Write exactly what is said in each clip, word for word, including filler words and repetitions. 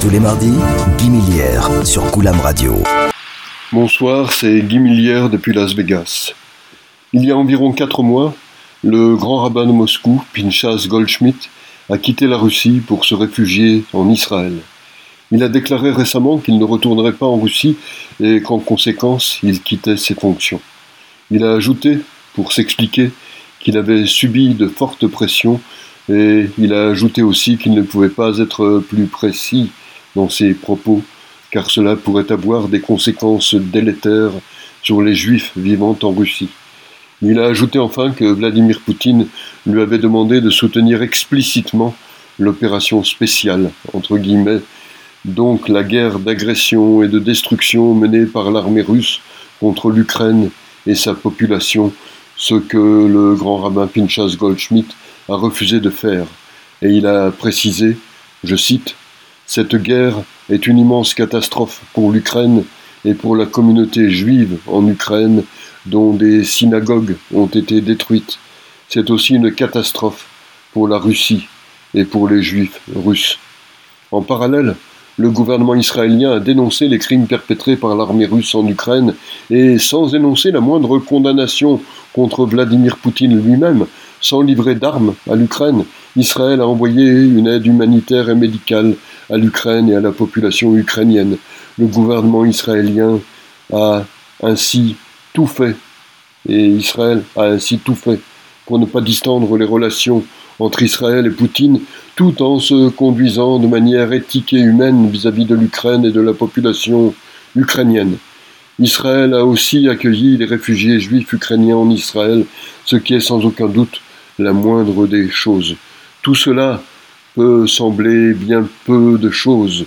Tous les mardis, Guy Millière sur Coulam Radio. Bonsoir, c'est Guy Millière depuis Las Vegas. Il y a environ quatre mois, le grand rabbin de Moscou, Pinchas Goldschmidt, a quitté la Russie pour se réfugier en Israël. Il a déclaré récemment qu'il ne retournerait pas en Russie et qu'en conséquence, il quittait ses fonctions. Il a ajouté, pour s'expliquer, qu'il avait subi de fortes pressions et il a ajouté aussi qu'il ne pouvait pas être plus précis dans ses propos, car cela pourrait avoir des conséquences délétères sur les Juifs vivant en Russie. Il a ajouté enfin que Vladimir Poutine lui avait demandé de soutenir explicitement l'opération spéciale, entre guillemets, donc la guerre d'agression et de destruction menée par l'armée russe contre l'Ukraine et sa population, ce que le grand rabbin Pinchas Goldschmidt a refusé de faire. Et il a précisé, je cite, « Cette guerre est une immense catastrophe pour l'Ukraine et pour la communauté juive en Ukraine, dont des synagogues ont été détruites. C'est aussi une catastrophe pour la Russie et pour les Juifs russes. » En parallèle, le gouvernement israélien a dénoncé les crimes perpétrés par l'armée russe en Ukraine et, sans énoncer la moindre condamnation contre Vladimir Poutine lui-même, sans livrer d'armes à l'Ukraine, Israël a envoyé une aide humanitaire et médicale à l'Ukraine et à la population ukrainienne. Le gouvernement israélien a ainsi tout fait, et Israël a ainsi tout fait, pour ne pas distendre les relations entre Israël et Poutine, tout en se conduisant de manière éthique et humaine vis-à-vis de l'Ukraine et de la population ukrainienne. Israël a aussi accueilli les réfugiés juifs ukrainiens en Israël, ce qui est sans aucun doute la moindre des choses. Tout cela peut sembler bien peu de choses,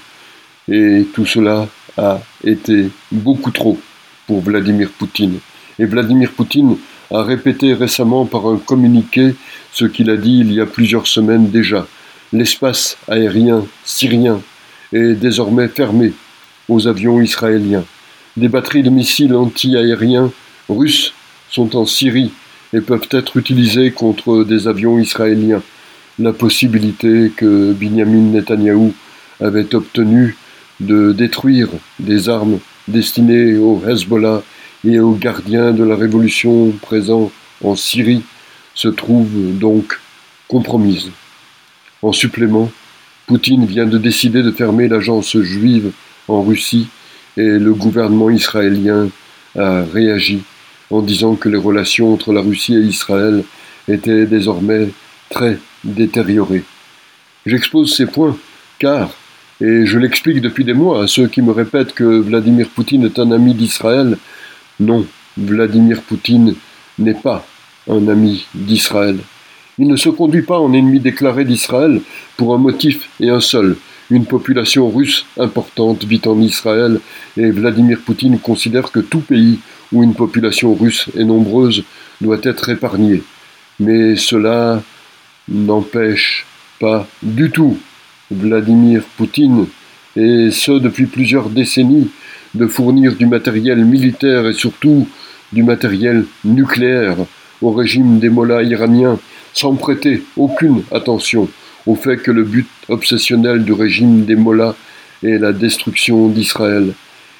et tout cela a été beaucoup trop pour Vladimir Poutine. Et Vladimir Poutine a répété récemment par un communiqué ce qu'il a dit il y a plusieurs semaines déjà. L'espace aérien syrien est désormais fermé aux avions israéliens. Des batteries de missiles anti-aériens russes sont en Syrie et peuvent être utilisées contre des avions israéliens. La possibilité que Binyamin Netanyahou avait obtenue de détruire des armes destinées au Hezbollah et aux gardiens de la révolution présents en Syrie se trouve donc compromise. En supplément, Poutine vient de décider de fermer l'agence juive en Russie et le gouvernement israélien a réagi en disant que les relations entre la Russie et Israël étaient désormais très détériorées. J'expose ces points car, et je l'explique depuis des mois à ceux qui me répètent que Vladimir Poutine est un ami d'Israël, non, Vladimir Poutine n'est pas un ami d'Israël. Il ne se conduit pas en ennemi déclaré d'Israël pour un motif et un seul. Une population russe importante vit en Israël et Vladimir Poutine considère que tout pays où une population russe est nombreuse doit être épargné. Mais cela n'empêche pas du tout Vladimir Poutine, et ce depuis plusieurs décennies, de fournir du matériel militaire et surtout du matériel nucléaire au régime des mollahs iraniens, sans prêter aucune attention au fait que le but obsessionnel du régime des mollahs est la destruction d'Israël.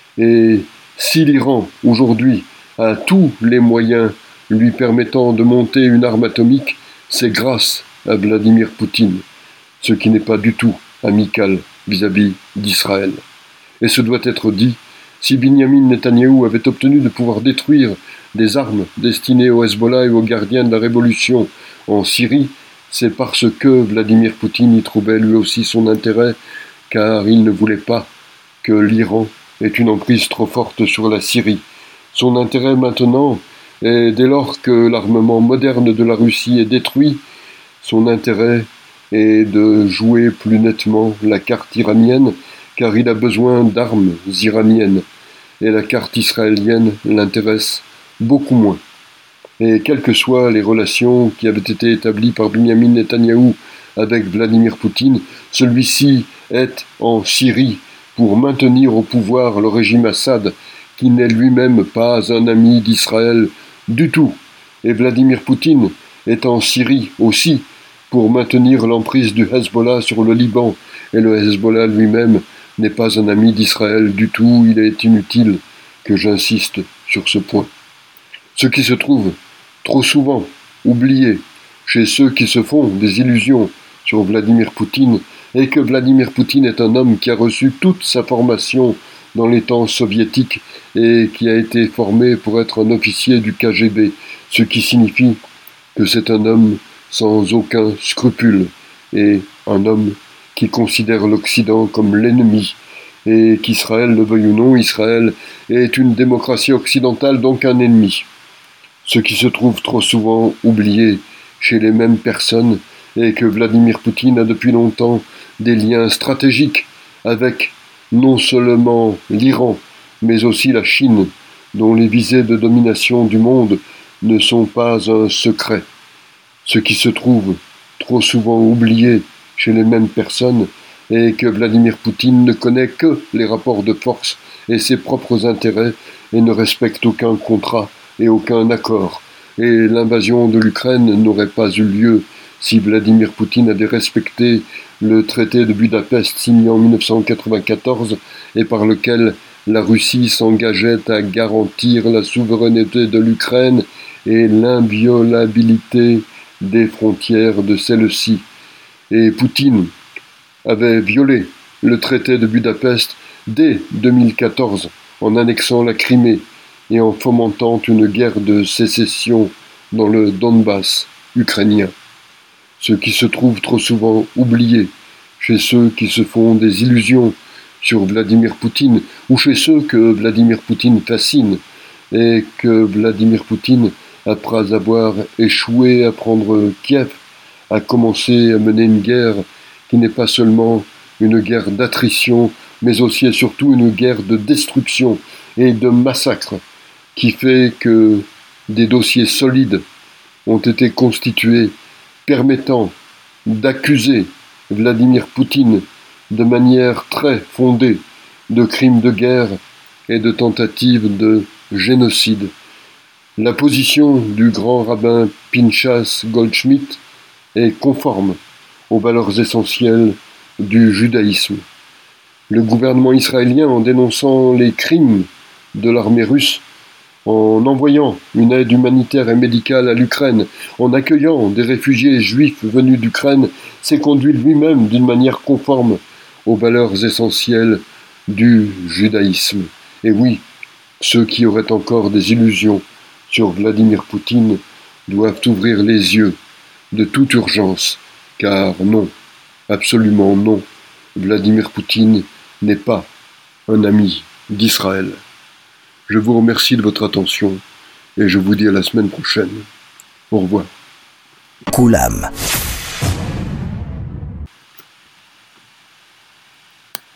Et si l'Iran, aujourd'hui, a tous les moyens lui permettant de monter une arme atomique, c'est grâce à Vladimir Poutine, ce qui n'est pas du tout amical vis-à-vis d'Israël. Et ce doit être dit, si Binyamin Netanyahou avait obtenu de pouvoir détruire des armes destinées au Hezbollah et aux gardiens de la révolution en Syrie, c'est parce que Vladimir Poutine y trouvait lui aussi son intérêt, car il ne voulait pas que l'Iran ait une emprise trop forte sur la Syrie. Son intérêt maintenant est, dès lors que l'armement moderne de la Russie est détruit, son intérêt est de jouer plus nettement la carte iranienne, car il a besoin d'armes iraniennes, et la carte israélienne l'intéresse beaucoup moins. Et quelles que soient les relations qui avaient été établies par Binyamin Netanyahou avec Vladimir Poutine, celui-ci est en Syrie pour maintenir au pouvoir le régime Assad, qui n'est lui-même pas un ami d'Israël du tout. Et Vladimir Poutine est en Syrie aussi pour maintenir l'emprise du Hezbollah sur le Liban, et le Hezbollah lui-même n'est pas un ami d'Israël du tout, il est inutile que j'insiste sur ce point. Ce qui se trouve trop souvent oublié chez ceux qui se font des illusions sur Vladimir Poutine est que Vladimir Poutine est un homme qui a reçu toute sa formation dans les temps soviétiques et qui a été formé pour être un officier du K G B, ce qui signifie que c'est un homme sans aucun scrupule et un homme qui considère l'Occident comme l'ennemi et qu'Israël, le veuille ou non, Israël est une démocratie occidentale, donc un ennemi. Ce qui se trouve trop souvent oublié chez les mêmes personnes est que Vladimir Poutine a depuis longtemps des liens stratégiques avec non seulement l'Iran, mais aussi la Chine, dont les visées de domination du monde ne sont pas un secret. Ce qui se trouve trop souvent oublié chez les mêmes personnes est que Vladimir Poutine ne connaît que les rapports de force et ses propres intérêts et ne respecte aucun contrat et aucun accord. Et l'invasion de l'Ukraine n'aurait pas eu lieu si Vladimir Poutine avait respecté le traité de Budapest signé en mille neuf cent quatre-vingt-quatorze et par lequel la Russie s'engageait à garantir la souveraineté de l'Ukraine et l'inviolabilité des frontières de celle-ci. Et Poutine avait violé le traité de Budapest dès deux mille quatorze en annexant la Crimée et en fomentant une guerre de sécession dans le Donbass ukrainien. Ce qui se trouve trop souvent oublié chez ceux qui se font des illusions sur Vladimir Poutine ou chez ceux que Vladimir Poutine fascine et que Vladimir Poutine, après avoir échoué à prendre Kiev, a commencé à mener une guerre qui n'est pas seulement une guerre d'attrition, mais aussi et surtout une guerre de destruction et de massacre, qui fait que des dossiers solides ont été constitués permettant d'accuser Vladimir Poutine de manière très fondée de crimes de guerre et de tentatives de génocide. La position du grand rabbin Pinchas Goldschmidt est conforme aux valeurs essentielles du judaïsme. Le gouvernement israélien, en dénonçant les crimes de l'armée russe, en envoyant une aide humanitaire et médicale à l'Ukraine, en accueillant des réfugiés juifs venus d'Ukraine, s'est conduit lui-même d'une manière conforme aux valeurs essentielles du judaïsme. Et oui, ceux qui auraient encore des illusions sur Vladimir Poutine doivent ouvrir les yeux de toute urgence, car non, absolument non, Vladimir Poutine n'est pas un ami d'Israël. Je vous remercie de votre attention et je vous dis à la semaine prochaine. Au revoir. Koulam.